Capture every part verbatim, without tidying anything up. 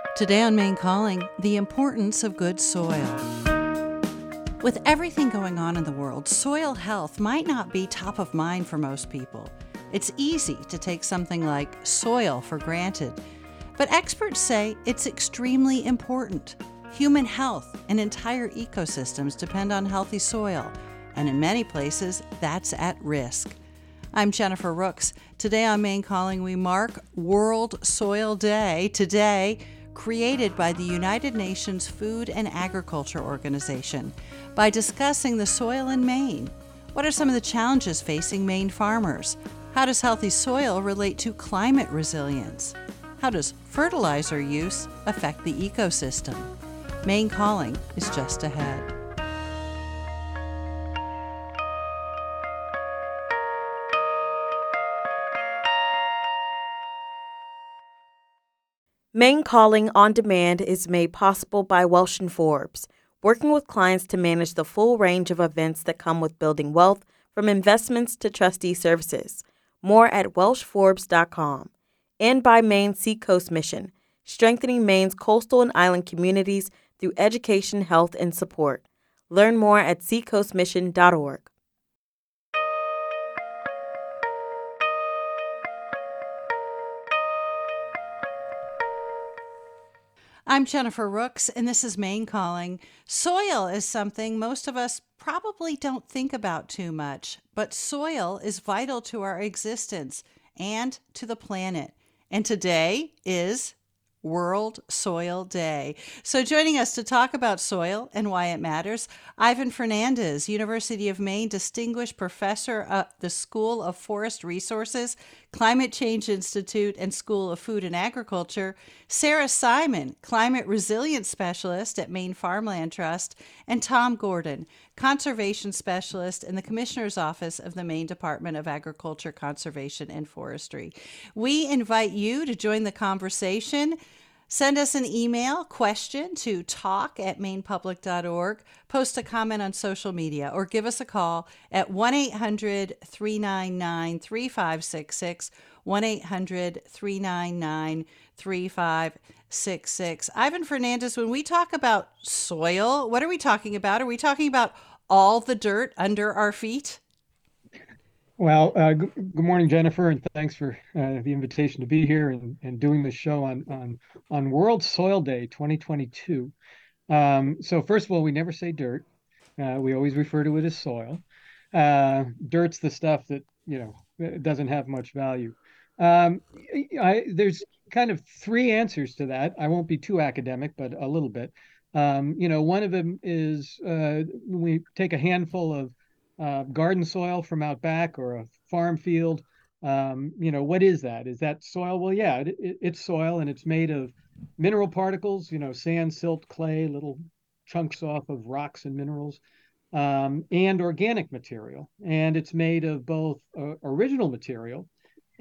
Today on Maine Calling, the importance of good soil. With everything going on in the world, soil health might not be top of mind for most people. It's easy to take something like soil for granted, but experts say it's extremely important. Human health and entire ecosystems depend on healthy soil, and in many places, that's at risk. I'm Jennifer Rooks. Today on Maine Calling, we mark World Soil Day. Today, created by the United Nations Food and Agriculture Organization, by discussing the soil in Maine. What are some of the challenges facing Maine farmers? How does healthy soil relate to climate resilience? How does fertilizer use affect the ecosystem? Maine Calling is just ahead. Maine Calling on Demand is made possible by Welsh and Forbes, working with clients to manage the full range of events that come with building wealth, from investments to trustee services. More at welsh forbes dot com. And by Maine Seacoast Mission, strengthening Maine's coastal and island communities through education, health, and support. Learn more at seacoast mission dot org. I'm Jennifer Rooks, and this is Maine Calling. Soil is something most of us probably don't think about too much, but soil is vital to our existence and to the planet. And today is World Soil Day. So joining us to talk about soil and why it matters, Ivan Fernandez, University of Maine Distinguished Professor at the School of Forest Resources, Climate Change Institute, and School of Food and Agriculture, Sarah Simon, Climate Resilience Specialist at Maine Farmland Trust, and Tom Gordon, Conservation Specialist in the Commissioner's Office of the Maine Department of Agriculture, Conservation, and Forestry. We invite you to join the conversation. Send us an email question to talk at maine public dot org, post a comment on social media, or give us a call at one eight hundred three nine nine three five six six, one eight hundred three nine nine three five six six. Ivan Fernandez, when we talk about soil, what are we talking about? Are we talking about all the dirt under our feet? Well, uh, g- good morning, Jennifer, and thanks for uh, the invitation to be here and, and doing the show on on on World Soil Day twenty twenty-two. Um, so first of all, we never say dirt. Uh, we always refer to it as soil. Uh, dirt's the stuff that, you know, it doesn't have much value. Um, I, there's kind of three answers to that. I won't be too academic, but a little bit. Um, you know, one of them is uh, we take a handful of uh, garden soil from out back or a farm field. Um, you know, what is that? Is that soil? Well, yeah, it, it, it's soil, and it's made of mineral particles, you know, sand, silt, clay, little chunks off of rocks and minerals, um, and organic material. And it's made of both uh, original material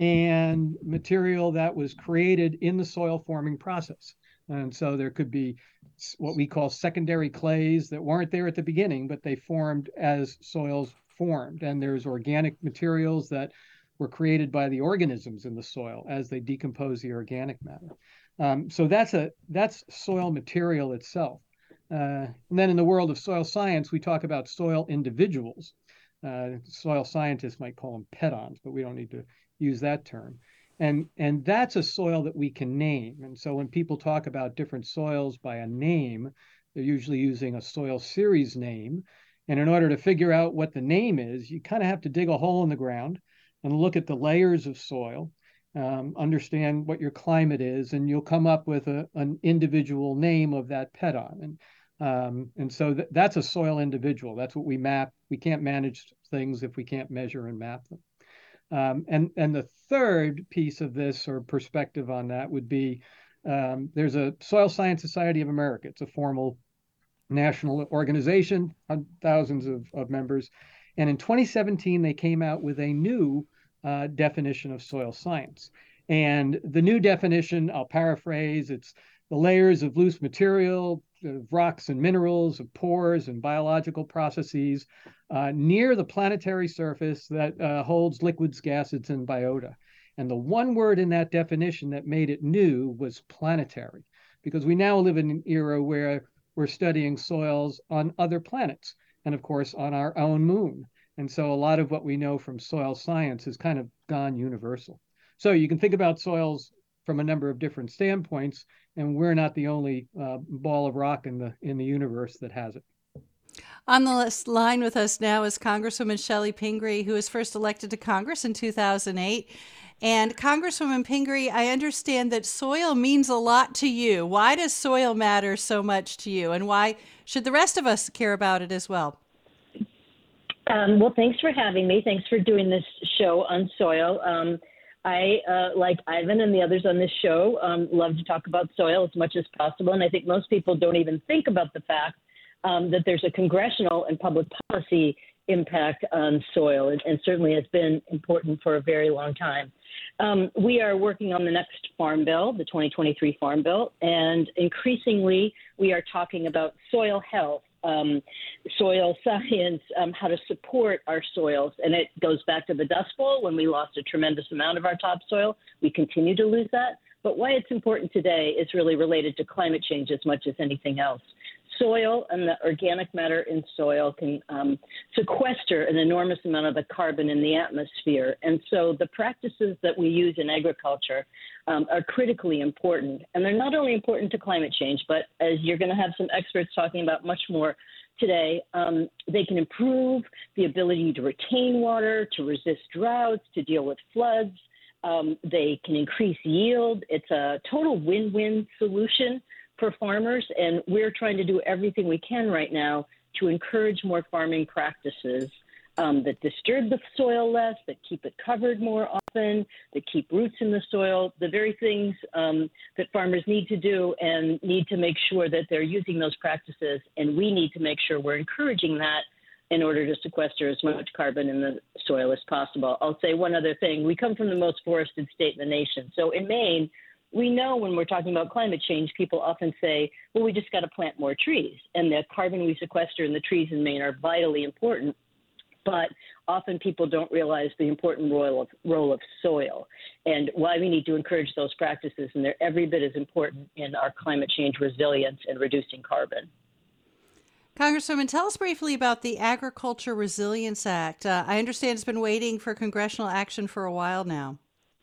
and material that was created in the soil forming process. And so there could be what we call secondary clays that weren't there at the beginning, but they formed as soils formed. And there's organic materials that were created by the organisms in the soil as they decompose the organic matter. Um, so that's a that's soil material itself. Uh, and then in the world of soil science, we talk about soil individuals. Uh, soil scientists might call them pedons, but we don't need to use that term. And, and that's a soil that we can name. And so when people talk about different soils by a name, they're usually using a soil series name. And in order to figure out what the name is, you kind of have to dig a hole in the ground and look at the layers of soil, um, understand what your climate is, and you'll come up with a, an individual name of that pedon. And um, and so th- that's a soil individual. That's what we map. We can't manage things if we can't measure and map them. Um, and, and the third piece of this or perspective on that would be um, there's a Soil Science Society of America. It's a formal national organization, thousands of, of members. And in twenty seventeen, they came out with a new uh, definition of soil science. And the new definition, I'll paraphrase, it's the layers of loose material, of rocks and minerals, of pores and biological processes uh, near the planetary surface that uh, holds liquids, gases, and biota. And the one word in that definition that made it new was planetary, because we now live in an era where we're studying soils on other planets and, of course, on our own moon. And so a lot of what we know from soil science has kind of gone universal. So you can think about soils from a number of different standpoints, and we're not the only uh, ball of rock in the in the universe that has it. On the list, line with us now is Congresswoman Chellie Pingree, who was first elected to Congress in two thousand eight. And Congresswoman Pingree, I understand that soil means a lot to you. Why does soil matter so much to you, and why should the rest of us care about it as well? Um, well, thanks for having me. Thanks for doing this show on soil. Um, I, uh, like Ivan and the others on this show, um, love to talk about soil as much as possible. And I think most people don't even think about the fact um, that there's a congressional and public policy impact on soil, and, and certainly has been important for a very long time. Um, we are working on the next Farm Bill, the twenty twenty-three Farm Bill, and increasingly we are talking about soil health. Um, soil science, um, how to support our soils. And it goes back to the Dust Bowl when we lost a tremendous amount of our topsoil. We continue to lose that. But why it's important today is really related to climate change as much as anything else. Soil and the organic matter in soil can um, sequester an enormous amount of the carbon in the atmosphere. And so the practices that we use in agriculture um, are critically important. And they're not only important to climate change, but as you're going to have some experts talking about much more today, um, they can improve the ability to retain water, to resist droughts, to deal with floods. Um, they can increase yield. It's a total win-win solution for farmers, and we're trying to do everything we can right now to encourage more farming practices um, that disturb the soil less, that keep it covered more often, that keep roots in the soil, the very things um, that farmers need to do and need to make sure that they're using those practices, and we need to make sure we're encouraging that in order to sequester as much carbon in the soil as possible. I'll say one other thing. We come from the most forested state in the nation. So in Maine, we know when we're talking about climate change, people often say, well, we just got to plant more trees. And the carbon we sequester in the trees in Maine are vitally important. But often people don't realize the important role of, role of soil and why we need to encourage those practices. And they're every bit as important in our climate change resilience and reducing carbon. Congresswoman, tell us briefly about the Agriculture Resilience Act. Uh, I understand it's been waiting for congressional action for a while now.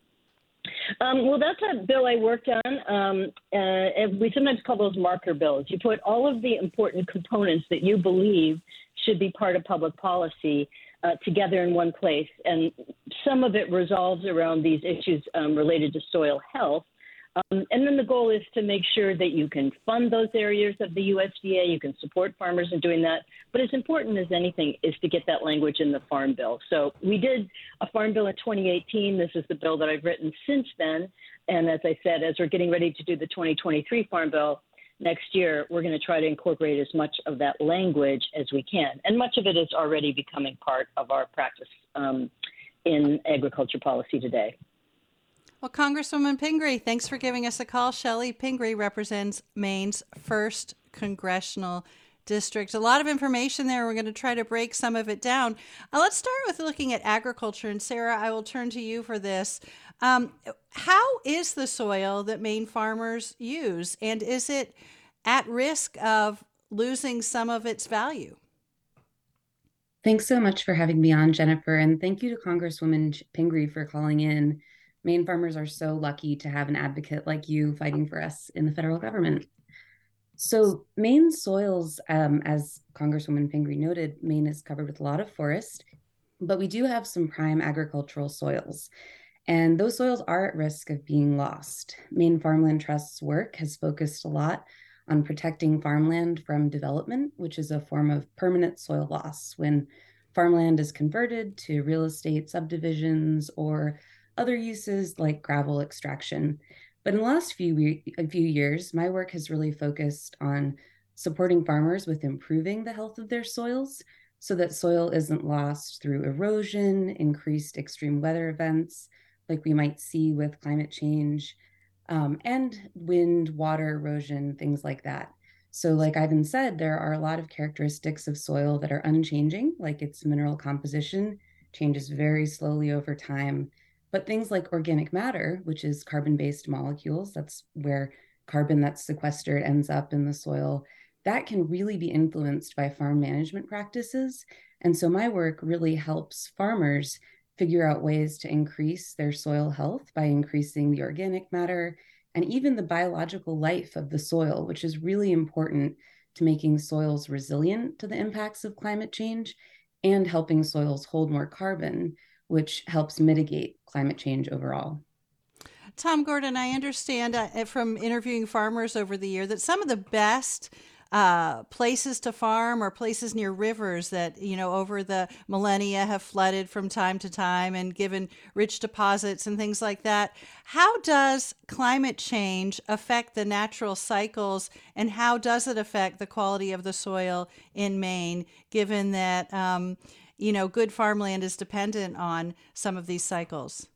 Um, well, that's a bill I worked on, um, uh, and we sometimes call those marker bills. You put all of the important components that you believe should be part of public policy uh, together in one place, and some of it resolves around these issues um, related to soil health. Um, and then the goal is to make sure that you can fund those areas of the U S D A, you can support farmers in doing that. But as important as anything is to get that language in the Farm Bill. So we did a Farm Bill in twenty eighteen. This is the bill that I've written since then. And as I said, as we're getting ready to do the twenty twenty-three Farm Bill next year, we're going to try to incorporate as much of that language as we can. And much of it is already becoming part of our practice um, in agriculture policy today. Well, Congresswoman Pingree, thanks for giving us a call. Chellie Pingree represents Maine's first congressional district. A lot of information there. We're going to try to break some of it down. Uh, let's start with looking at agriculture. And Sarah, I will turn to you for this. Um, how is the soil that Maine farmers use? And is it at risk of losing some of its value? Thanks so much for having me on, Jennifer. And thank you to Congresswoman Pingree for calling in. Maine farmers are so lucky to have an advocate like you fighting for us in the federal government. So Maine soils, um, as Congresswoman Pingree noted, Maine is covered with a lot of forest, but we do have some prime agricultural soils. And those soils are at risk of being lost. Maine Farmland Trust's work has focused a lot on protecting farmland from development, which is a form of permanent soil loss when farmland is converted to real estate subdivisions or other uses like gravel extraction. But in the last few, a few years, my work has really focused on supporting farmers with improving the health of their soils so that soil isn't lost through erosion, increased extreme weather events, like we might see with climate change, um, and wind, water erosion, things like that. So like Ivan said, there are a lot of characteristics of soil that are unchanging, like its mineral composition changes very slowly over time. But things like organic matter, which is carbon-based molecules, that's where carbon that's sequestered ends up in the soil, that can really be influenced by farm management practices. And so my work really helps farmers figure out ways to increase their soil health by increasing the organic matter and even the biological life of the soil, which is really important to making soils resilient to the impacts of climate change and helping soils hold more carbon, which helps mitigate climate change overall. Tom Gordon, I understand uh, from interviewing farmers over the year that some of the best uh, places to farm are places near rivers that, you know, over the millennia have flooded from time to time and given rich deposits and things like that. How does climate change affect the natural cycles, and how does it affect the quality of the soil in Maine, given that, um, you know, good farmland is dependent on some of these cycles?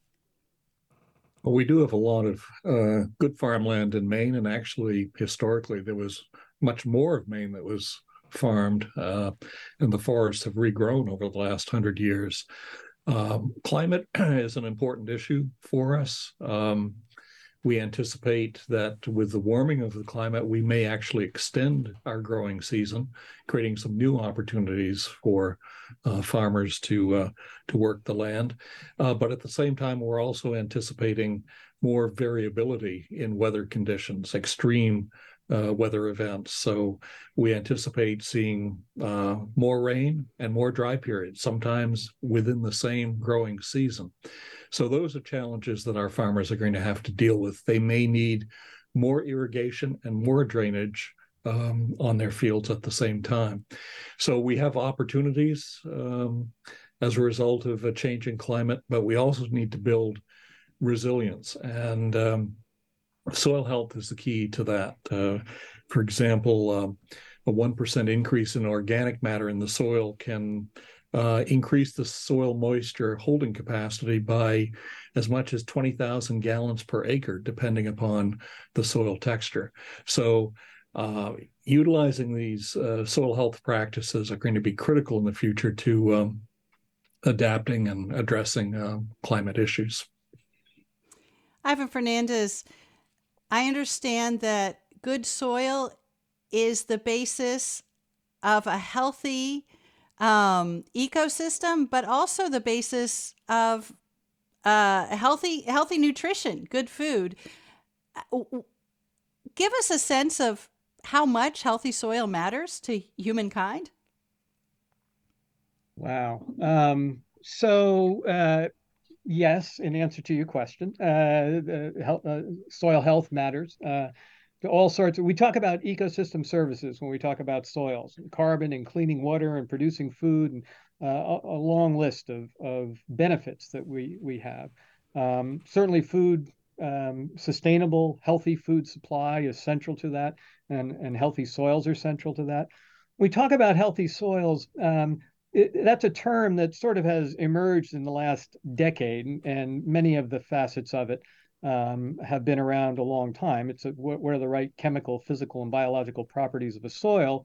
Well, we do have a lot of uh, good farmland in Maine, and actually, historically, there was much more of Maine that was farmed, uh, and the forests have regrown over the last hundred years. Um, climate is an important issue for us. Um, we anticipate that with the warming of the climate, we may actually extend our growing season, creating some new opportunities for uh, farmers to uh, to work the land. Uh, but at the same time, we're also anticipating more variability in weather conditions, extreme uh, weather events. So we anticipate seeing uh, more rain and more dry periods, sometimes within the same growing season. So those are challenges that our farmers are going to have to deal with. They may need more irrigation and more drainage um, on their fields at the same time. So we have opportunities um, as a result of a changing climate, but we also need to build resilience. And um, soil health is the key to that. Uh, for example, um, a one percent increase in organic matter in the soil can Uh, increase the soil moisture holding capacity by as much as twenty thousand gallons per acre, depending upon the soil texture. So uh, utilizing these uh, soil health practices are going to be critical in the future to um, adapting and addressing uh, climate issues. Ivan Fernandez, I understand that good soil is the basis of a healthy um, ecosystem, but also the basis of uh, healthy, healthy nutrition, good food. Give us a sense of how much healthy soil matters to humankind. Wow. Um, so, uh, yes, in answer to your question, uh, the health, uh, soil health matters. Uh, to all sorts of, we talk about ecosystem services when we talk about soils, carbon and cleaning water and producing food, and uh, a, a long list of, of benefits that we, we have. Um, certainly food, um, sustainable, healthy food supply is central to that, and, and healthy soils are central to that. We talk about healthy soils. Um, it, that's a term that sort of has emerged in the last decade, and many of the facets of it um, have been around a long time. It's a, what, what are the right chemical, physical, and biological properties of a soil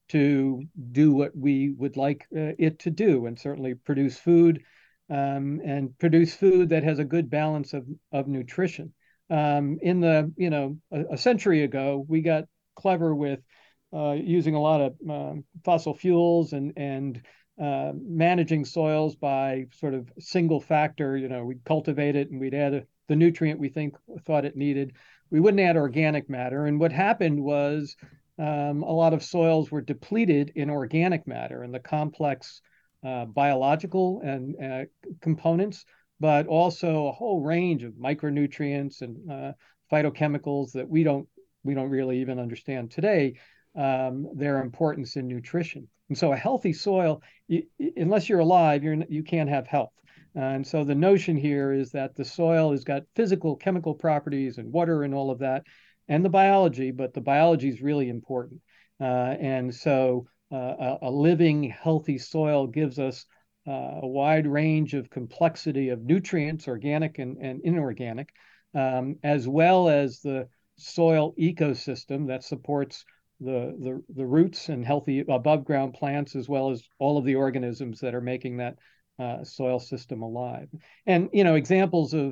to do what we would like uh, it to do, and certainly produce food, um, and produce food that has a good balance of, of nutrition. Um, in the, you know, a, a century ago, we got clever with uh, using a lot of uh, fossil fuels and, and uh, managing soils by sort of single factor. You know, we'd cultivate it and we'd add a the nutrient we think thought it needed. We wouldn't add organic matter. And what happened was um, a lot of soils were depleted in organic matter and the complex uh, biological and uh, components, but also a whole range of micronutrients and uh, phytochemicals that we don't we don't really even understand today, um, their importance in nutrition. And so a healthy soil, you, unless you're alive, you're, you can't have health. And so the notion here is that the soil has got physical, chemical properties and water and all of that, and the biology, but the biology is really important. Uh, and so uh, a, a living, healthy soil gives us uh, a wide range of complexity of nutrients, organic and, and inorganic, um, as well as the soil ecosystem that supports the, the, the roots and healthy above ground plants, as well as all of the organisms that are making that Uh, soil system alive. And, you know, examples of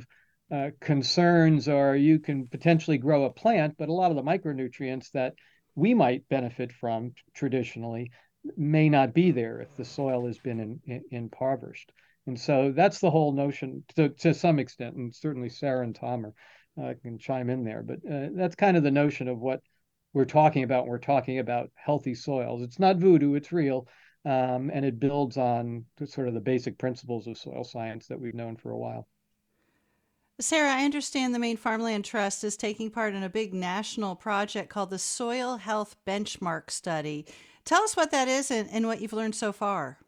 uh, concerns are you can potentially grow a plant, but a lot of the micronutrients that we might benefit from traditionally may not be there if the soil has been in, in, impoverished. And so that's the whole notion to, to some extent, and certainly Sarah and Tom are, uh, can chime in there, but uh, that's kind of the notion of what we're talking about when we're talking about healthy soils. It's not voodoo, it's real, um, and it builds on sort of the basic principles of soil science that we've known for a while. Sarah, I understand the Maine Farmland Trust is taking part in a big national project called the Soil Health Benchmark Study. Tell us what that is and, and what you've learned so far.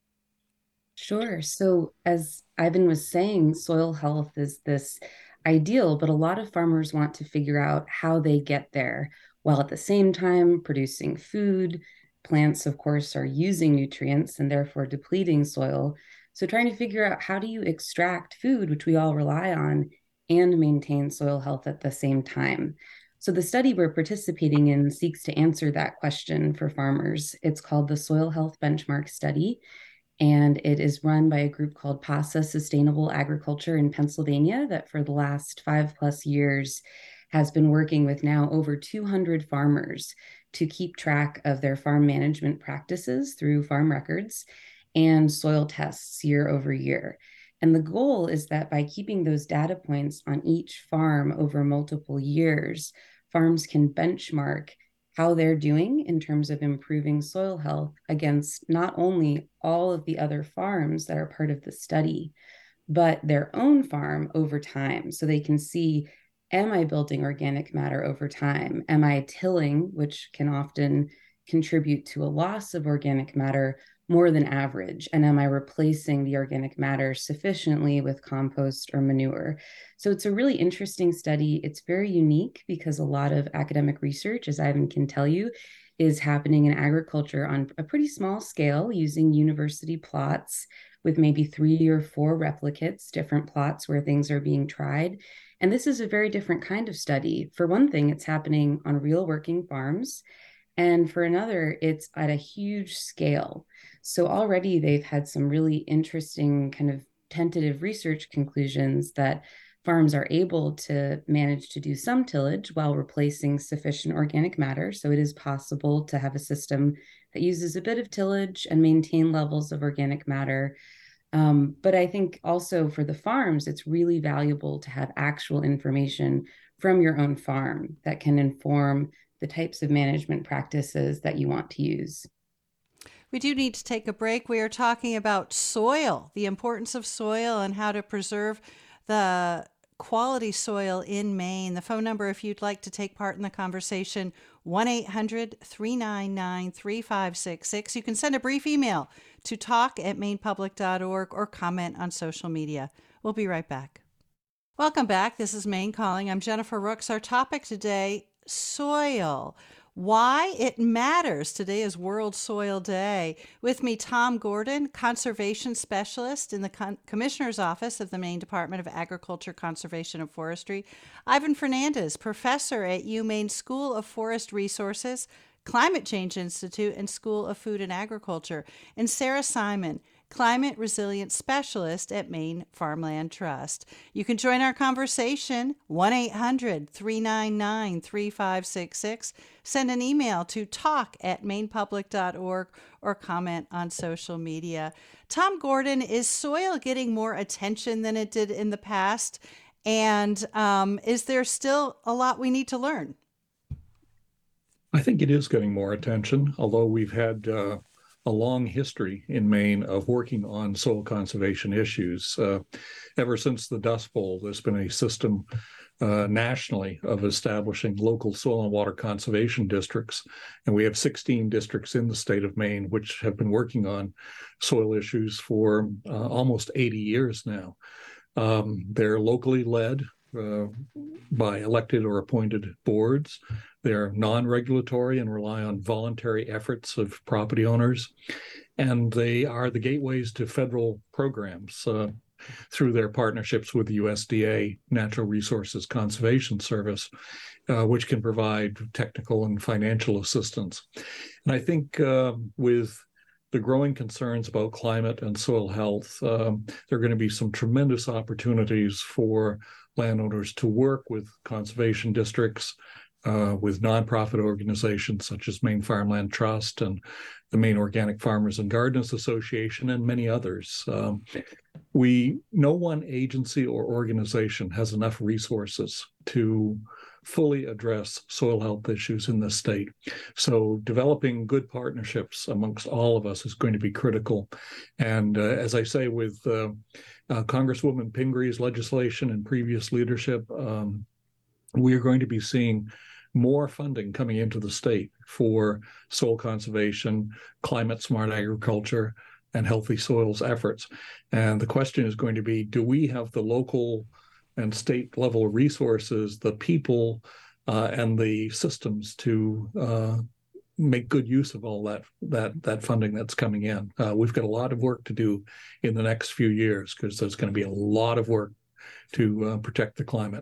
Sure. So, as Ivan was saying, soil health is this ideal, but a lot of farmers want to figure out how they get there while at the same time producing food. Plants, of course, are using nutrients and therefore depleting soil. So, trying to figure out how do you extract food, which we all rely on, and maintain soil health at the same time. So, the study we're participating in seeks to answer that question for farmers. It's called the Soil Health Benchmark Study, and it is run by a group called PASA Sustainable Agriculture in Pennsylvania that for the last five plus years has been working with now over two hundred farmers to keep track of their farm management practices through farm records and soil tests year over year. And the goal is that by keeping those data points on each farm over multiple years, farms can benchmark how they're doing in terms of improving soil health against not only all of the other farms that are part of the study, but their own farm over time. So they can see, am I building organic matter over time? Am I tilling, which can often contribute to a loss of organic matter more than average? And am I replacing the organic matter sufficiently with compost or manure? So it's a really interesting study. It's very unique because a lot of academic research, as Ivan can tell you, is happening in agriculture on a pretty small scale using university plots with maybe three or four replicates, different plots where things are being tried. And this is a very different kind of study. For one thing, it's happening on real working farms. And for another, it's at a huge scale. So already they've had some really interesting kind of tentative research conclusions that farms are able to manage to do some tillage while replacing sufficient organic matter. So it is possible to have a system that uses a bit of tillage and maintain levels of organic matter. Um, but I think also for the farms, it's really valuable to have actual information from your own farm that can inform the types of management practices that you want to use. We do need to take a break. We are talking about soil, the importance of soil and how to preserve the quality soil in Maine. The phone number, if you'd like to take part in the conversation, one eight hundred, three nine nine, three five six six. You can send a brief email to talk at maine public dot org or comment on social media. We'll be right back. Welcome back. This is Maine Calling. I'm Jennifer Rooks. Our topic today, soil. Why it matters. Today is World Soil Day. With me, Tom Gordon, conservation specialist in the Con- Commissioner's Office of the Maine Department of Agriculture, Conservation, and Forestry. Ivan Fernandez, professor at UMaine School of Forest Resources, Climate Change Institute, and School of Food and Agriculture. And Sarah Simon, Climate Resilience Specialist at Maine Farmland Trust. You can join our conversation, one eight hundred, three nine nine, three five six six. Send an email to talk at maine public dot org or comment on social media. Tom Gordon, is soil getting more attention than it did in the past? And um, is there still a lot we need to learn? I think it is getting more attention, although we've had uh, a long history in Maine of working on soil conservation issues. Uh, ever since the Dust Bowl, there's been a system uh, nationally of establishing local soil and water conservation districts. And we have sixteen districts in the state of Maine which have been working on soil issues for uh, almost eighty years now. Um, they're locally led uh, by elected or appointed boards. They're non-regulatory and rely on voluntary efforts of property owners. And they are the gateways to federal programs uh, through their partnerships with the U S D A Natural Resources Conservation Service, uh, which can provide technical and financial assistance. And I think uh, with the growing concerns about climate and soil health, um, there are going to be some tremendous opportunities for landowners to work with conservation districts, uh, with nonprofit organizations such as Maine Farmland Trust and the Maine Organic Farmers and Gardeners Association, and many others. Um, we, no one agency or organization has enough resources to fully address soil health issues in the state. So developing good partnerships amongst all of us is going to be critical. And uh, as I say, with uh, uh, Congresswoman Pingree's legislation and previous leadership, um, we are going to be seeing more funding coming into the state for soil conservation, climate smart agriculture, and healthy soils efforts. And the question is going to be, do we have the local and state level resources, the people, uh, and the systems to uh, make good use of all that that that funding that's coming in? Uh, we've got a lot of work to do in the next few years, because there's going to be a lot of work to uh, protect the climate.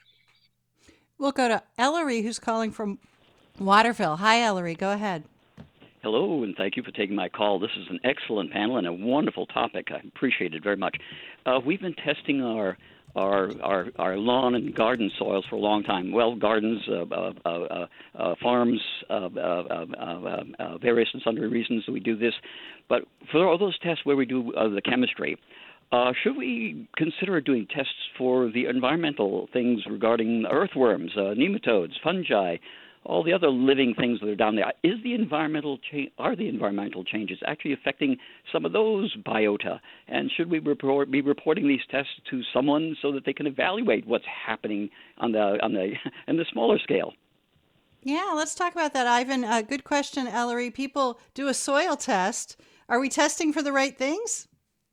We'll go to Ellery, who's calling from Waterville. Hi, Ellery. Go ahead. Hello, and thank you for taking my call. This is an excellent panel and a wonderful topic. I appreciate it very much. Uh, we've been testing our Our, our our lawn and garden soils for a long time. Well, gardens, uh, uh, uh, uh, farms, uh, uh, uh, uh, various and sundry reasons we do this. But for all those tests where we do uh, the chemistry, uh, should we consider doing tests for the environmental things regarding earthworms, uh, nematodes, fungi, all the other living things that are down there? Is the environmental cha- are the environmental changes actually affecting some of those biota? And should we report, be reporting these tests to someone so that they can evaluate what's happening on the on the on the smaller scale? Yeah, let's talk about that, Ivan. Uh, good question, Ellery. People do a soil test. Are we testing for the right things?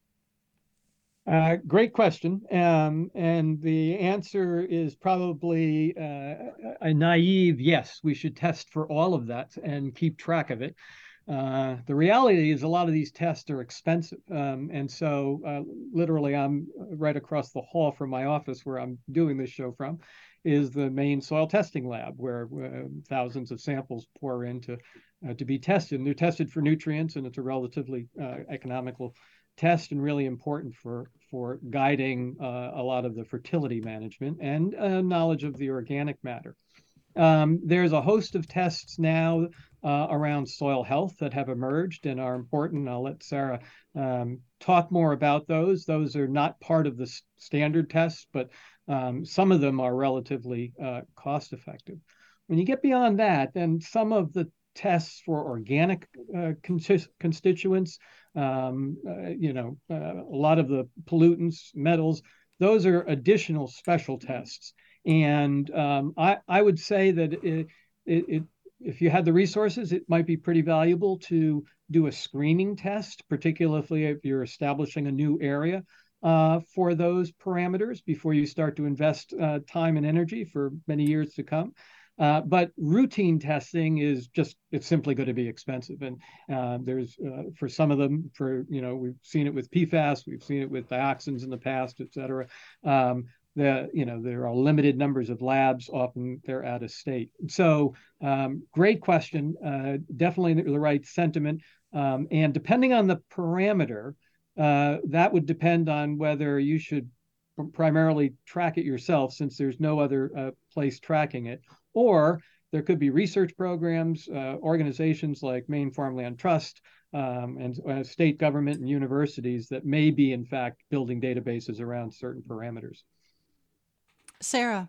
Uh, great question. Um, and the answer is probably uh, a naive yes. We should test for all of that and keep track of it. Uh, the reality is a lot of these tests are expensive. Um, and so uh, literally I'm right across the hall from my office where I'm doing this show from is the Maine Soil Testing Lab, where uh, thousands of samples pour in to, uh, to be tested. And they're tested for nutrients, and it's a relatively uh, economical test and really important for for guiding uh, a lot of the fertility management and uh, knowledge of the organic matter. Um, there's a host of tests now uh, around soil health that have emerged and are important. I'll let Sarah um, talk more about those. Those are not part of the s- standard tests, but um, some of them are relatively uh, cost effective. When you get beyond that, then some of the tests for organic uh, cons- constituents, um, uh, you know, uh, a lot of the pollutants, metals, those are additional special tests. And um, I, I would say that it, it, it, if you had the resources, it might be pretty valuable to do a screening test, particularly if you're establishing a new area uh, for those parameters before you start to invest uh, time and energy for many years to come. Uh, but routine testing is just, it's simply going to be expensive. And uh, there's, uh, for some of them, for, you know, we've seen it with P FAS, we've seen it with dioxins in the past, et cetera. Um, the, you know, there are limited numbers of labs, often they're out of state. So um, great question, uh, definitely the right sentiment. Um, and depending on the parameter, uh, that would depend on whether you should primarily track it yourself, since there's no other uh, place tracking it. Or there could be research programs, uh, organizations like Maine Farmland Trust, um, and uh, state government and universities that may be, in fact, building databases around certain parameters. Sarah.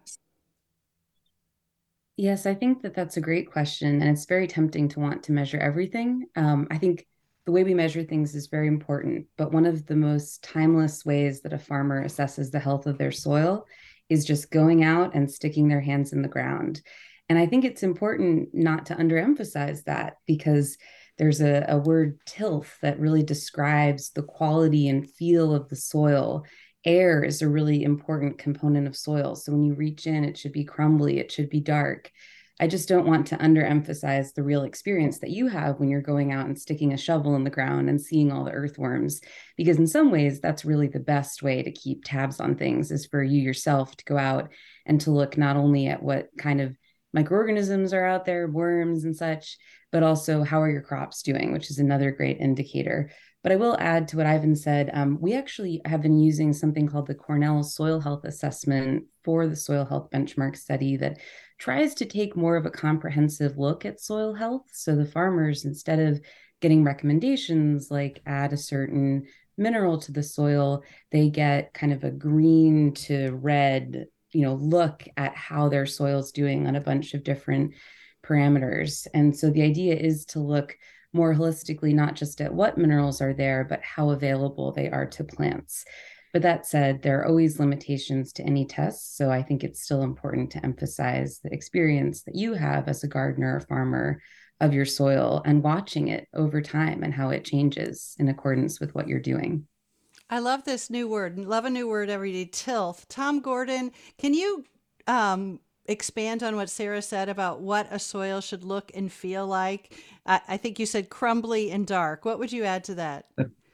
Yes, I think that that's a great question. And it's very tempting to want to measure everything. Um, I think the way we measure things is very important. But one of the most timeless ways that a farmer assesses the health of their soil is just going out and sticking their hands in the ground. And I think it's important not to underemphasize that, because there's a, a word tilth that really describes the quality and feel of the soil. Air is a really important component of soil. So when you reach in, it should be crumbly, it should be dark. I just don't want to underemphasize the real experience that you have when you're going out and sticking a shovel in the ground and seeing all the earthworms, because in some ways that's really the best way to keep tabs on things, is for you yourself to go out and to look not only at what kind of microorganisms are out there, worms and such, but also how are your crops doing, which is another great indicator. But I will add to what Ivan said, um, we actually have been using something called the Cornell Soil Health Assessment for the Soil Health Benchmark Study that tries to take more of a comprehensive look at soil health. So the farmers, instead of getting recommendations like add a certain mineral to the soil, they get kind of a green to red, you know, look at how their soil's doing on a bunch of different parameters. And so the idea is to look more holistically, not just at what minerals are there, but how available they are to plants. But that said, there are always limitations to any tests. So I think it's still important to emphasize the experience that you have as a gardener or farmer of your soil and watching it over time and how it changes in accordance with what you're doing. I love this new word. Love a new word every day. Tilth. Tom Gordon, can you um, expand on what Sarah said about what a soil should look and feel like? I, I think you said crumbly and dark. What would you add to that?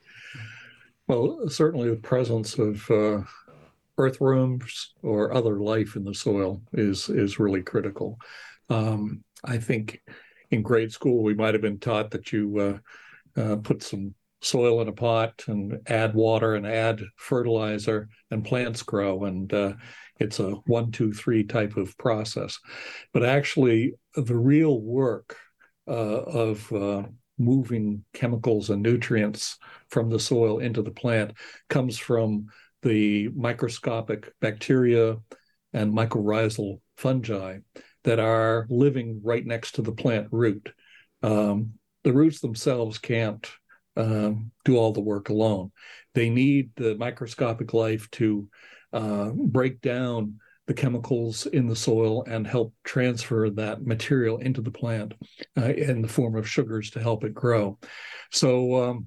Well, certainly the presence of uh, earthworms or other life in the soil is is really critical. Um, I think in grade school we might have been taught that you uh, uh, put some soil in a pot and add water and add fertilizer and plants grow, and uh, it's a one, two, three type of process. But actually, the real work uh, of uh, moving chemicals and nutrients from the soil into the plant comes from the microscopic bacteria and mycorrhizal fungi that are living right next to the plant root. Um, the roots themselves can't um, do all the work alone. They need the microscopic life to uh, break down the chemicals in the soil and help transfer that material into the plant uh, in the form of sugars to help it grow. So um,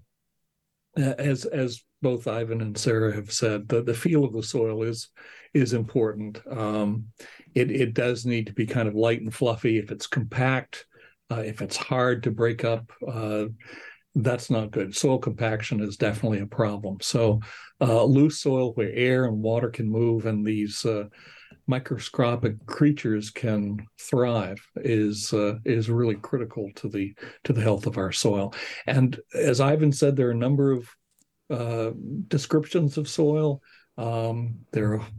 as as both Ivan and Sarah have said, the, the feel of the soil is is important. Um, it, it does need to be kind of light and fluffy. If it's compact, uh, if it's hard to break up, uh, that's not good. Soil compaction is definitely a problem. So uh, loose soil where air and water can move and these uh, microscopic creatures can thrive is uh, is really critical to the to the health of our soil. And as Ivan said, there are a number of uh, descriptions of soil. Um, there are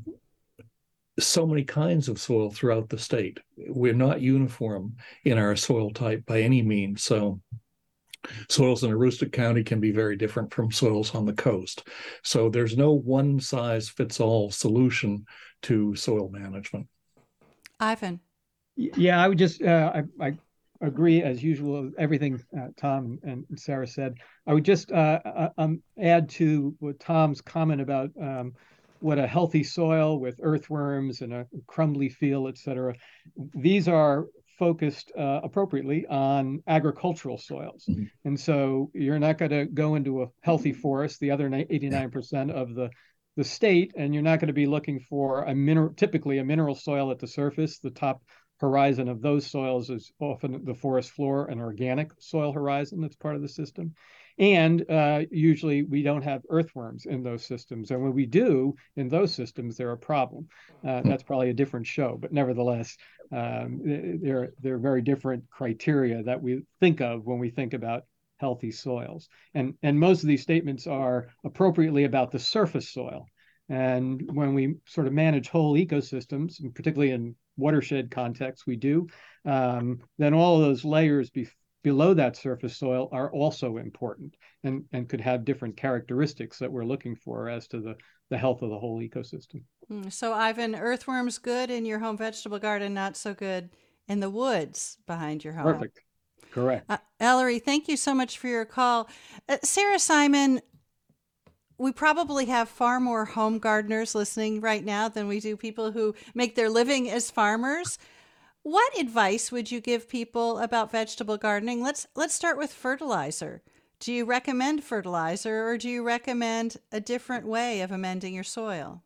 so many kinds of soil throughout the state. We're not uniform in our soil type by any means. So soils in Aroostook County can be very different from soils on the coast. So there's no one size fits all solution to soil management. Ivan. Yeah, I would just, uh, I, I agree as usual with everything uh, Tom and Sarah said. I would just uh, uh, um, add to what Tom's comment about um, what a healthy soil with earthworms and a crumbly feel, et cetera. These are focused uh, appropriately on agricultural soils. Mm-hmm. And so you're not going to go into a healthy forest, the other eighty-nine percent of the, the state, and you're not going to be looking for a mineral, typically a mineral soil at the surface. The top horizon of those soils is often the forest floor, an organic soil horizon that's part of the system. And uh, usually we don't have earthworms in those systems. And when we do in those systems, they're a problem. Uh, that's probably a different show, but nevertheless, um, they're, they're very different criteria that we think of when we think about healthy soils. And, and most of these statements are appropriately about the surface soil. And when we sort of manage whole ecosystems, and particularly in watershed contexts, we do, um, then all of those layers be, below that surface soil are also important and, and could have different characteristics that we're looking for as to the, the health of the whole ecosystem. So, Ivan, earthworms good in your home vegetable garden, not so good in the woods behind your home. Perfect. Correct. Uh, Ellery, thank you so much for your call. Uh, Sarah Simon, we probably have far more home gardeners listening right now than we do people who make their living as farmers. What advice would you give people about vegetable gardening? Let's let's start with fertilizer. Do you recommend fertilizer, or do you recommend a different way of amending your soil?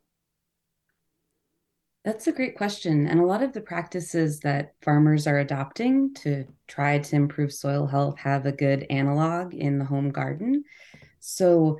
That's a great question. And a lot of the practices that farmers are adopting to try to improve soil health have a good analog in the home garden. So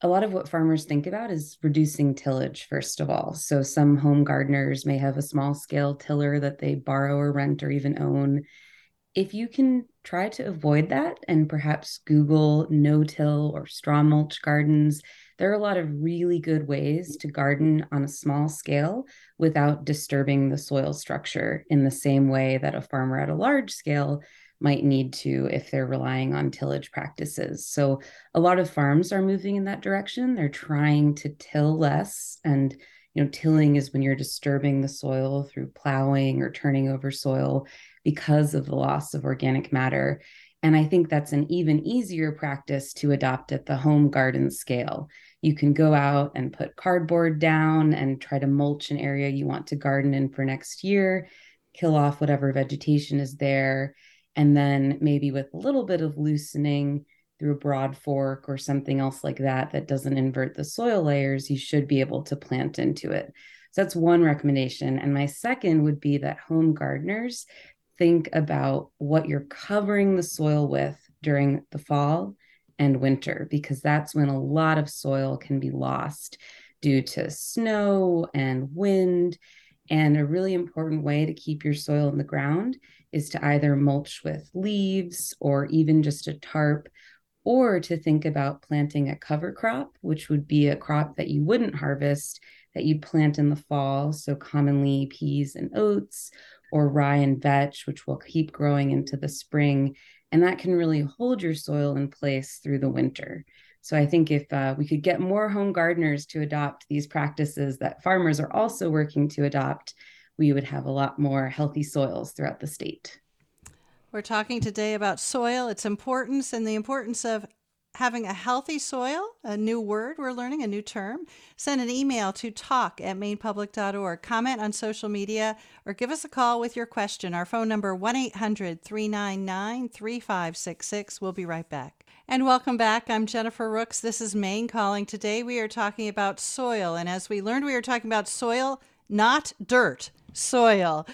a lot of what farmers think about is reducing tillage, first of all. So some home gardeners may have a small scale tiller that they borrow or rent or even own. If you can try to avoid that and perhaps Google no-till or straw mulch gardens, there are a lot of really good ways to garden on a small scale without disturbing the soil structure in the same way that a farmer at a large scale might need to if they're relying on tillage practices. So a lot of farms are moving in that direction. They're trying to till less. And, you know, tilling is when you're disturbing the soil through plowing or turning over soil because of the loss of organic matter. And I think that's an even easier practice to adopt at the home garden scale. You can go out and put cardboard down and try to mulch an area you want to garden in for next year, kill off whatever vegetation is there. And then maybe with a little bit of loosening through a broad fork or something else like that, that doesn't invert the soil layers, you should be able to plant into it. So that's one recommendation. And my second would be that home gardeners think about what you're covering the soil with during the fall and winter, because that's when a lot of soil can be lost due to snow and wind. And a really important way to keep your soil in the ground is to either mulch with leaves or even just a tarp, or to think about planting a cover crop, which would be a crop that you wouldn't harvest, that you'd plant in the fall. So commonly peas and oats, or rye and vetch, which will keep growing into the spring. And that can really hold your soil in place through the winter. So I think if uh, we could get more home gardeners to adopt these practices that farmers are also working to adopt, we would have a lot more healthy soils throughout the state. We're talking today about soil, its importance, and the importance of having a healthy soil, a new word we're learning, a new term. Send an email to talk at maine public dot org. Comment on social media or give us a call with your question. Our phone number, one eight hundred three nine nine three five six six. We'll be right back. And welcome back. I'm Jennifer Rooks. This is Maine Calling. Today we are talking about soil. And as we learned, we are talking about soil, not dirt. Soil.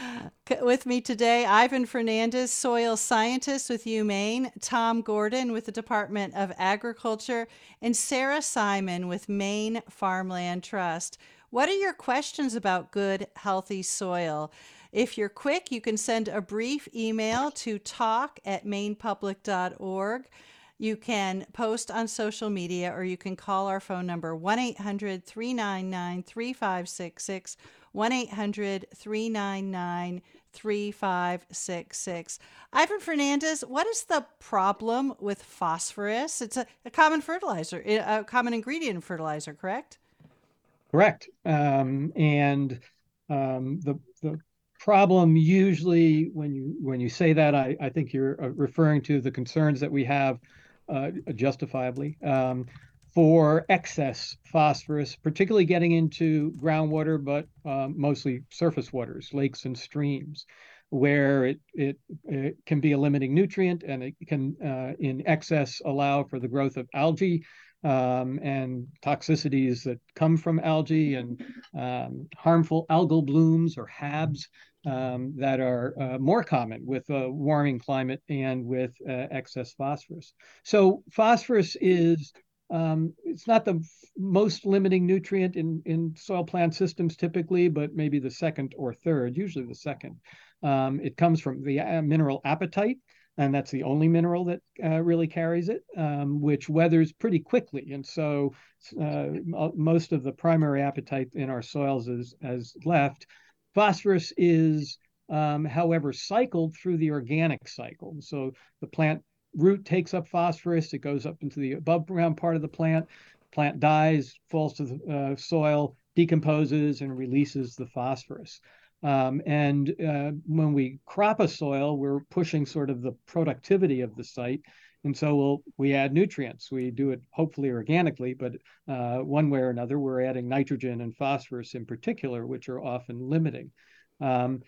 With me today, Ivan Fernandez, soil scientist with UMaine, Tom Gordon with the Department of Agriculture, and Sarah Simon with Maine Farmland Trust. What are your questions about good, healthy soil? If you're quick, you can send a brief email to talk at maine public dot org. You can post on social media, or you can call our phone number, one eight hundred three nine nine three five six six, one eight hundred three nine nine three five six six. Ivan Fernandez, what is the problem with phosphorus? It's a, a common fertilizer, a common ingredient in fertilizer, correct? Correct. Um, and um, the the problem usually when you when you say that, I, I think you're referring to the concerns that we have uh, justifiably um, for excess phosphorus, particularly getting into groundwater, but um, mostly surface waters, lakes and streams, where it, it, it can be a limiting nutrient, and it can, uh, in excess, allow for the growth of algae um, and toxicities that come from algae, and um, harmful algal blooms or H A Bs um, that are uh, more common with a warming climate and with uh, excess phosphorus. So phosphorus is Um, it's not the most limiting nutrient in, in soil plant systems typically, but maybe the second or third, usually the second. Um, it comes from the uh, mineral apatite, and that's the only mineral that uh, really carries it, um, which weathers pretty quickly. And so uh, most of the primary apatite in our soils is, is left. Phosphorus is, um, however, cycled through the organic cycle. So the plant root takes up phosphorus, it goes up into the above ground part of the plant, plant dies, falls to the uh, soil, decomposes, and releases the phosphorus. Um, and uh, when we crop a soil, we're pushing sort of the productivity of the site. And so we'll, we add nutrients. We do it hopefully organically, but uh, one way or another, we're adding nitrogen and phosphorus in particular, which are often limiting. Um,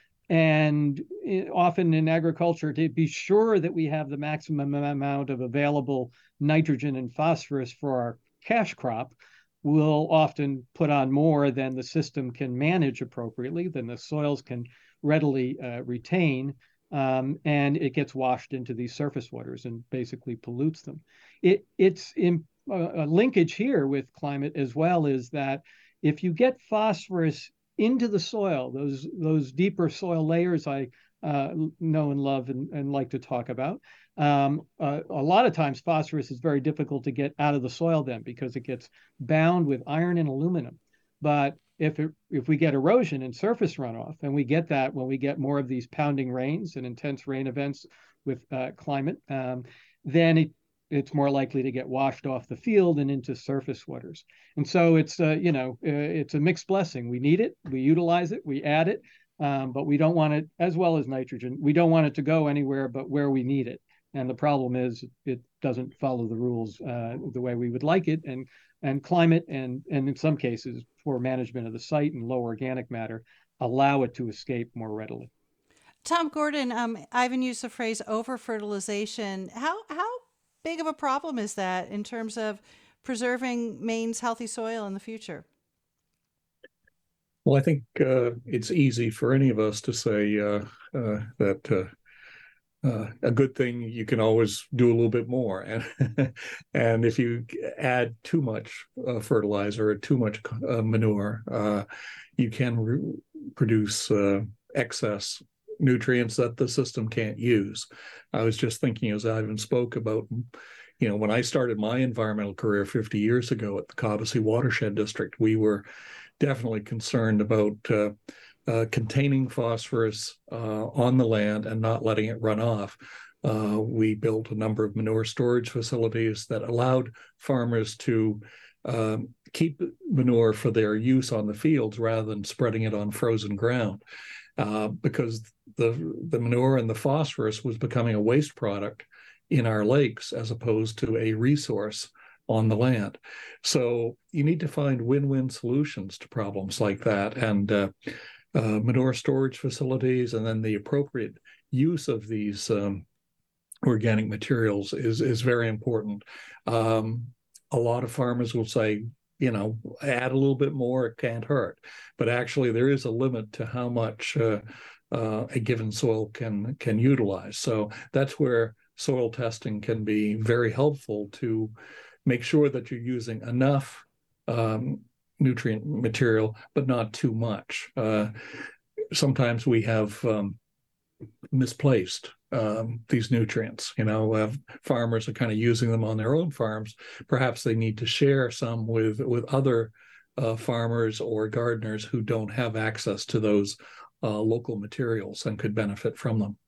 And often in agriculture, to be sure that we have the maximum amount of available nitrogen and phosphorus for our cash crop, we'll often put on more than the system can manage appropriately, than the soils can readily uh, retain, um, and it gets washed into these surface waters and basically pollutes them. It, it's in, a, a linkage here with climate as well is that if you get phosphorus into the soil, those those deeper soil layers I uh, know and love and, and like to talk about, um, uh, a lot of times phosphorus is very difficult to get out of the soil then because it gets bound with iron and aluminum. But if it, if we get erosion and surface runoff, and we get that when we get more of these pounding rains and intense rain events with uh, climate, um, then it, it's more likely to get washed off the field and into surface waters. And so it's, uh, you know, uh, it's a mixed blessing. We need it, we utilize it, we add it, um, but we don't want it, as well as nitrogen, we don't want it to go anywhere but where we need it. And the problem is it doesn't follow the rules uh, the way we would like it. And and climate and, and in some cases, poor management of the site and low organic matter allow it to escape more readily. Tom Gordon, um, Ivan used the phrase over-fertilization. How, how big of a problem is that in terms of preserving Maine's healthy soil in the future? Well, I think uh, it's easy for any of us to say uh, uh, that uh, Uh, a good thing, you can always do a little bit more, and and if you add too much uh, fertilizer or too much uh, manure, uh, you can re- produce uh, excess nutrients that the system can't use. I was just thinking as Ivan spoke about, you know, when I started my environmental career fifty years ago at the Cobbossee Watershed District, we were definitely concerned about uh, Uh, containing phosphorus uh, on the land and not letting it run off. Uh, we built a number of manure storage facilities that allowed farmers to um, keep manure for their use on the fields rather than spreading it on frozen ground, uh, because the, the manure and the phosphorus was becoming a waste product in our lakes as opposed to a resource on the land. So you need to find win-win solutions to problems like that. And uh, Uh, manure storage facilities and then the appropriate use of these um, organic materials is is very important. Um, a lot of farmers will say, you know, add a little bit more, it can't hurt. But actually, there is a limit to how much uh, uh, a given soil can can utilize. So that's where soil testing can be very helpful to make sure that you're using enough um, nutrient material, but not too much. Uh, sometimes we have um, misplaced um, these nutrients. You know, uh, farmers are kind of using them on their own farms. Perhaps they need to share some with with other uh, farmers or gardeners who don't have access to those uh, local materials and could benefit from them.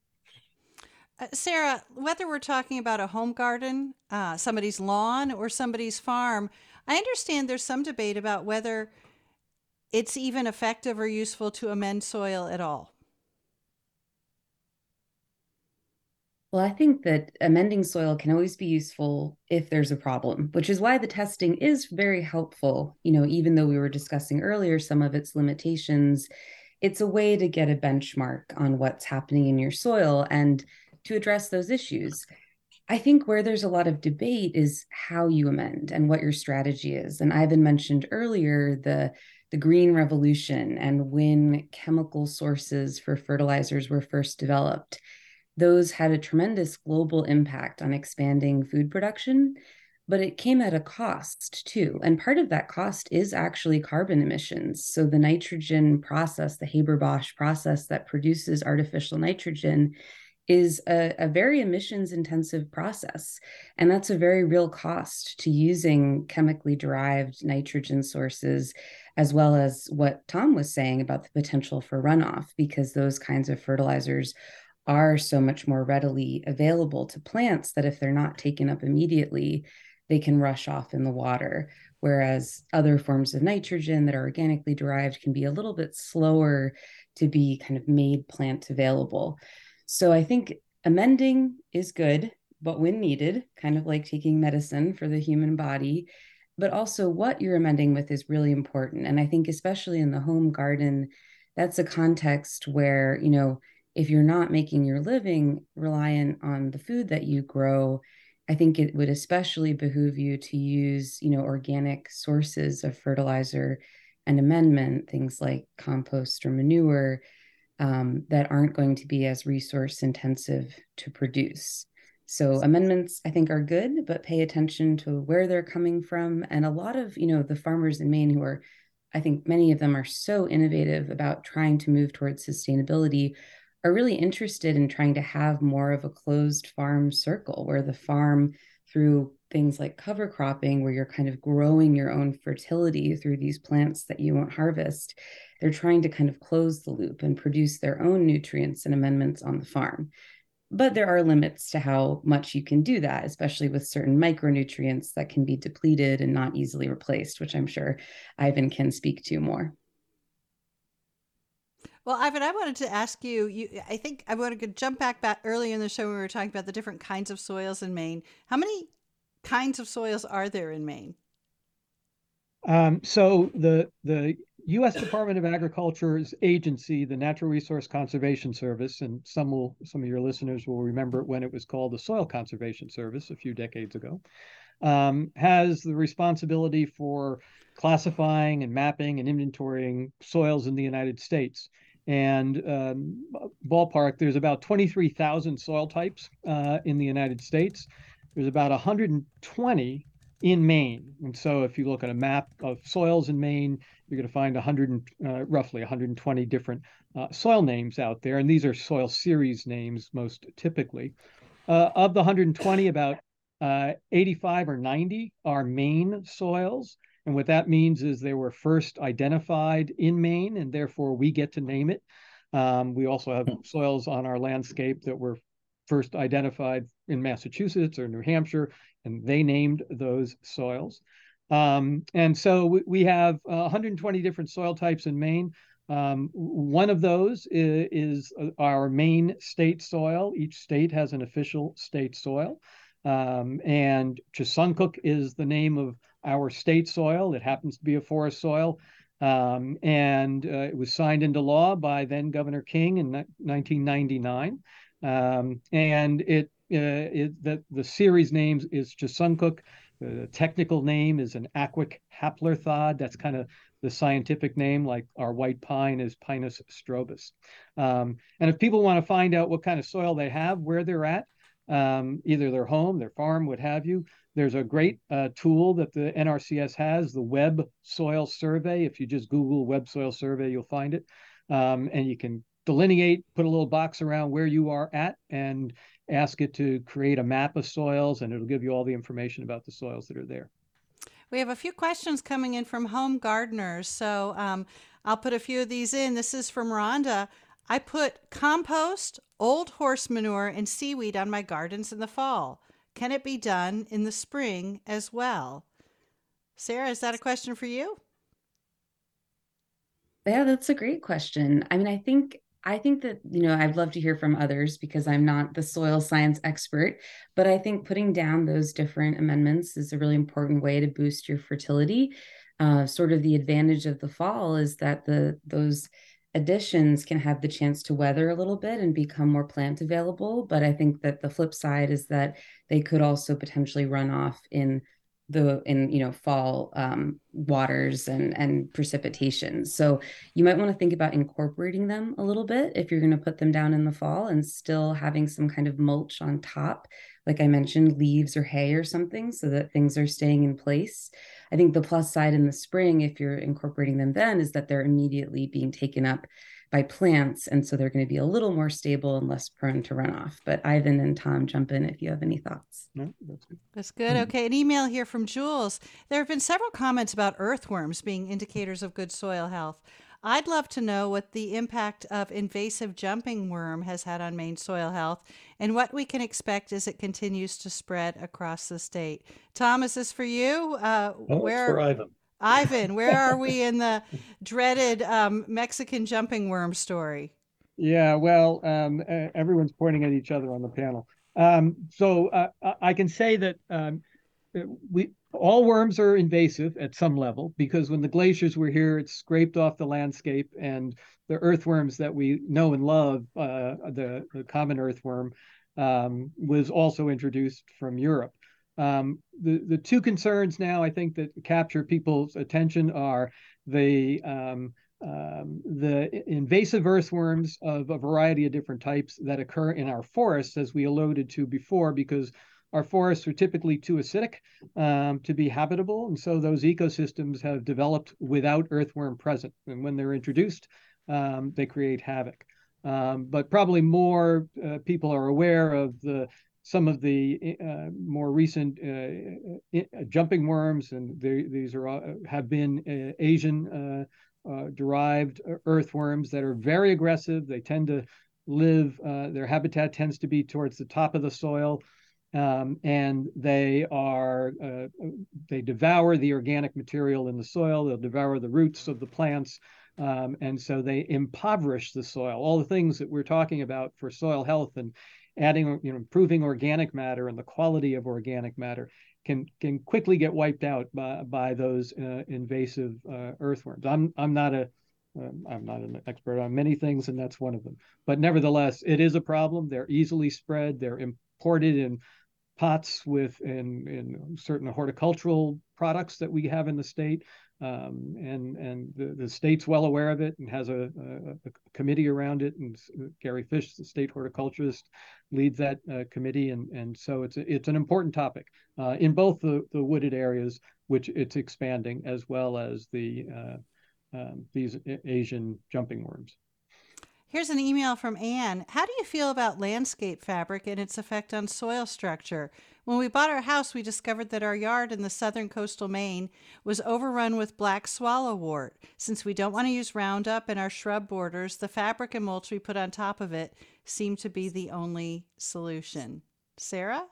Uh, Sarah, whether we're talking about a home garden, uh, somebody's lawn, or somebody's farm, I understand there's some debate about whether it's even effective or useful to amend soil at all. Well, I think that amending soil can always be useful if there's a problem, which is why the testing is very helpful. You know, even though we were discussing earlier some of its limitations, it's a way to get a benchmark on what's happening in your soil and to address those issues. I think where there's a lot of debate is how you amend and what your strategy is. And Ivan mentioned earlier the, the green revolution and when chemical sources for fertilizers were first developed. Those had a tremendous global impact on expanding food production, but it came at a cost too. And part of that cost is actually carbon emissions. So the nitrogen process, the Haber-Bosch process that produces artificial nitrogen, is a, a very emissions intensive process. And that's a very real cost to using chemically derived nitrogen sources, as well as what Tom was saying about the potential for runoff, because those kinds of fertilizers are so much more readily available to plants that if they're not taken up immediately, they can rush off in the water. Whereas other forms of nitrogen that are organically derived can be a little bit slower to be kind of made plant available. So I think amending is good, but when needed, kind of like taking medicine for the human body, but also what you're amending with is really important. And I think especially in the home garden, that's a context where, you know, if you're not making your living reliant on the food that you grow, I think it would especially behoove you to use, you know, organic sources of fertilizer and amendment, things like compost or manure, Um, that aren't going to be as resource intensive to produce. So amendments, I think, are good, but pay attention to where they're coming from. And a lot of, you know, the farmers in Maine who are, I think many of them are so innovative about trying to move towards sustainability, are really interested in trying to have more of a closed farm circle where the farm, through things like cover cropping, where you're kind of growing your own fertility through these plants that you won't harvest, they're trying to kind of close the loop and produce their own nutrients and amendments on the farm. But there are limits to how much you can do that, especially with certain micronutrients that can be depleted and not easily replaced, which I'm sure Ivan can speak to more. Well, Ivan, I wanted to ask you, you I think I want to jump back back earlier in the show when we were talking about the different kinds of soils in Maine. How many kinds of soils are there in Maine? Um, so the the U S Department of Agriculture's agency, the Natural Resource Conservation Service, and some will some of your listeners will remember when it was called the Soil Conservation Service a few decades ago, um, has the responsibility for classifying and mapping and inventorying soils in the United States. And um, ballpark, there's about twenty-three thousand soil types uh, in the United States. There's about one hundred twenty in Maine. And so if you look at a map of soils in Maine, you're going to find one hundred, uh, roughly one hundred twenty different uh, soil names out there. And these are soil series names most typically. Uh, of the one hundred twenty, about uh, eighty-five or ninety are Maine soils. And what that means is they were first identified in Maine, and therefore we get to name it. Um, we also have soils on our landscape that were first identified in Massachusetts or New Hampshire, and they named those soils. Um, and so we, we have uh, one hundred twenty different soil types in Maine. Um, one of those is, is our Maine state soil. Each state has an official state soil. Um, and Chesuncook is the name of our state soil. It happens to be a forest soil. Um, and uh, it was signed into law by then Governor King in nineteen ninety-nine. Um, and it, uh, it the, the series names is Chesuncook. The technical name is an Aquic haplerthod. That's kind of the scientific name, like our white pine is Pinus strobus. Um, and if people want to find out what kind of soil they have, where they're at, um, either their home, their farm, what have you, there's a great uh, tool that the N R C S has, the Web Soil Survey. If you just Google Web Soil Survey, you'll find it. Um, and you can delineate, put a little box around where you are at, and ask it to create a map of soils, and it'll give you all the information about the soils that are there. We have a few questions coming in from home gardeners. So um, I'll put a few of these in. This is from Rhonda. I put compost, old horse manure, and seaweed on my gardens in the fall. Can it be done in the spring as well? Sarah, is that a question for you? Yeah, that's a great question. I mean, I think I think that, you know, I'd love to hear from others because I'm not the soil science expert, but I think putting down those different amendments is a really important way to boost your fertility. Uh, sort of the advantage of the fall is that the those additions can have the chance to weather a little bit and become more plant available. But I think that the flip side is that they could also potentially run off in the in you know fall um, waters and and precipitation. So you might want to think about incorporating them a little bit if you're going to put them down in the fall, and still having some kind of mulch on top, like I mentioned, leaves or hay or something, so that things are staying in place. I think the plus side in the spring, if you're incorporating them then, is that they're immediately being taken up by plants, and so they're going to be a little more stable and less prone to runoff. But Ivan and Tom, jump in if you have any thoughts. No, that's good. That's good. Okay, an email here from Jules. There have been several comments about earthworms being indicators of good soil health. I'd love to know what the impact of invasive jumping worm has had on Maine soil health and what we can expect as it continues to spread across the state. Tom, is this for you? Uh, Oh, where it's for Ivan. Ivan, where are we in the dreaded um, Mexican jumping worm story? Yeah, well, um, uh, everyone's pointing at each other on the panel. Um, so uh, I can say that um, we all worms are invasive at some level, because when the glaciers were here, it scraped off the landscape, and the earthworms that we know and love, uh, the, the common earthworm, um, was also introduced from Europe. Um, the, the two concerns now, I think, that capture people's attention are the um, um, the invasive earthworms of a variety of different types that occur in our forests, as we alluded to before, because our forests are typically too acidic um, to be habitable. And so those ecosystems have developed without earthworm present. And when they're introduced, um, they create havoc. Um, but probably more uh, people are aware of the some of the uh, more recent uh, uh, jumping worms, and these are uh, have been uh, Asian uh, uh, derived earthworms that are very aggressive. They tend to live, uh, their habitat tends to be towards the top of the soil. Um, and they are uh, they devour the organic material in the soil. They'll devour the roots of the plants, um, and so they impoverish the soil. All the things that we're talking about for soil health and adding, you know, improving organic matter and the quality of organic matter can can quickly get wiped out by by those uh, invasive uh, earthworms. I'm I'm not a um, I'm not an expert on many things, and that's one of them. But nevertheless, it is a problem. They're easily spread. They're imported in pots with in, in certain horticultural products that we have in the state. Um, and and the, the state's well aware of it and has a, a, a committee around it. And Gary Fish, the state horticulturist, leads that uh, committee. And, and so it's a, it's an important topic uh, in both the, the wooded areas, which it's expanding, as well as the uh, um, these Asian jumping worms. Here's an email from Anne. How do you feel about landscape fabric and its effect on soil structure? When we bought our house, we discovered that our yard in the southern coastal Maine was overrun with black swallowwort. Since we don't want to use Roundup in our shrub borders, the fabric and mulch we put on top of it seem to be the only solution. Sarah?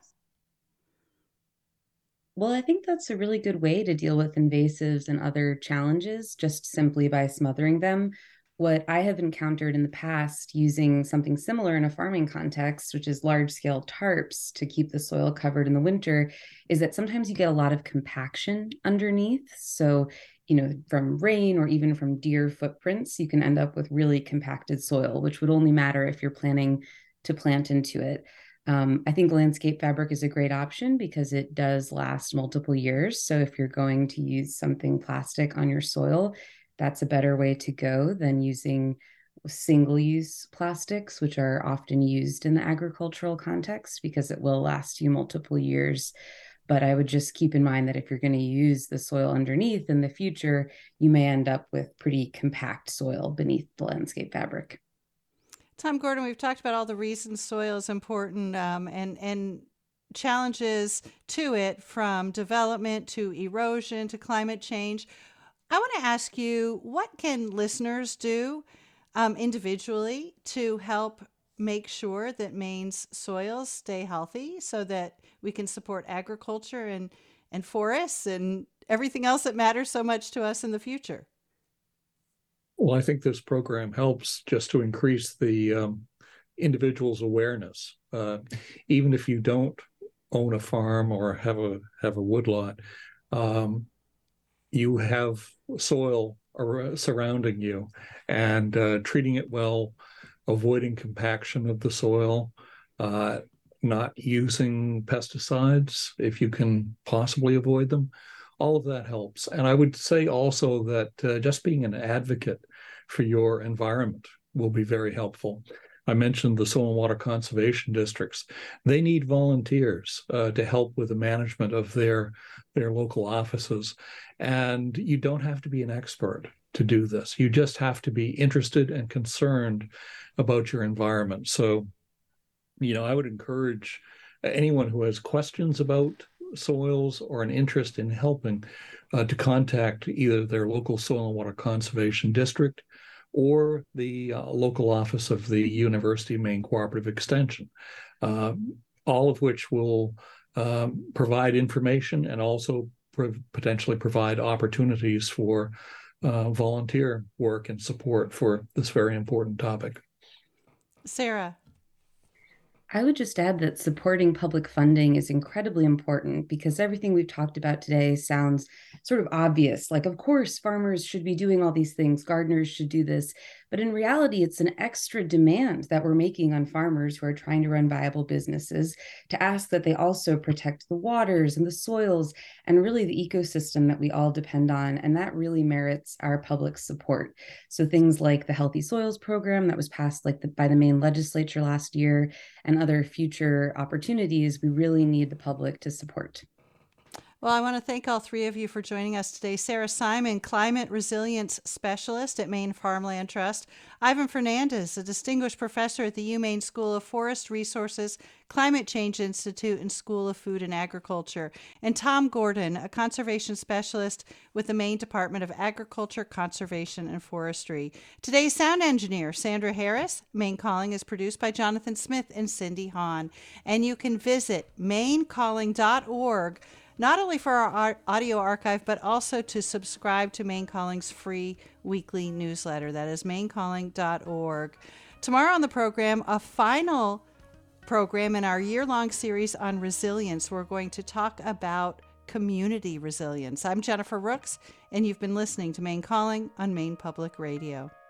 Well, I think that's a really good way to deal with invasives and other challenges, just simply by smothering them. What I have encountered in the past using something similar in a farming context, which is large-scale tarps to keep the soil covered in the winter, is that sometimes you get a lot of compaction underneath. So, you know, from rain or even from deer footprints, you can end up with really compacted soil, which would only matter if you're planning to plant into it. Um, I think landscape fabric is a great option because it does last multiple years. So if you're going to use something plastic on your soil, that's a better way to go than using single-use plastics, which are often used in the agricultural context because it will last you multiple years. But I would just keep in mind that if you're going to use the soil underneath in the future, you may end up with pretty compact soil beneath the landscape fabric. Tom Gordon, we've talked about all the reasons soil is important um, and, and challenges to it, from development to erosion to climate change. I want to ask you, what can listeners do um, individually to help make sure that Maine's soils stay healthy so that we can support agriculture and, and forests and everything else that matters so much to us in the future? Well, I think this program helps just to increase the um, individual's awareness. Uh, even if you don't own a farm or have a have a woodlot, um, you have soil surrounding you, and uh, treating it well, avoiding compaction of the soil, uh, not using pesticides if you can possibly avoid them. All of that helps. And I would say also that uh, just being an advocate for your environment will be very helpful. I mentioned the soil and water conservation districts. They need volunteers uh, to help with the management of their, their local offices. And you don't have to be an expert to do this. You just have to be interested and concerned about your environment. So, you know, I would encourage anyone who has questions about soils or an interest in helping uh, to contact either their local soil and water conservation district or the uh, local office of the University of Maine Cooperative Extension, uh, all of which will um, provide information and also pro- potentially provide opportunities for uh, volunteer work and support for this very important topic. Sarah? I would just add that supporting public funding is incredibly important because everything we've talked about today sounds sort of obvious. Like, of course, farmers should be doing all these things, gardeners should do this. But in reality, it's an extra demand that we're making on farmers who are trying to run viable businesses to ask that they also protect the waters and the soils and really the ecosystem that we all depend on. And that really merits our public support. So things like the Healthy Soils program that was passed like the, by the Maine legislature last year and other future opportunities, we really need the public to support. Well, I want to thank all three of you for joining us today. Sarah Simon, Climate Resilience Specialist at Maine Farmland Trust. Ivan Fernandez, a distinguished professor at the UMaine School of Forest Resources, Climate Change Institute, and School of Food and Agriculture. And Tom Gordon, a conservation specialist with the Maine Department of Agriculture, Conservation, and Forestry. Today's sound engineer, Sandra Harris. Maine Calling is produced by Jonathan Smith and Cindy Hahn. And you can visit maine calling dot org not only for our audio archive, but also to subscribe to Maine Calling's free weekly newsletter. That is maine calling dot org. Tomorrow on the program, a final program in our year-long series on resilience. We're going to talk about community resilience. I'm Jennifer Rooks, and you've been listening to Maine Calling on Maine Public Radio.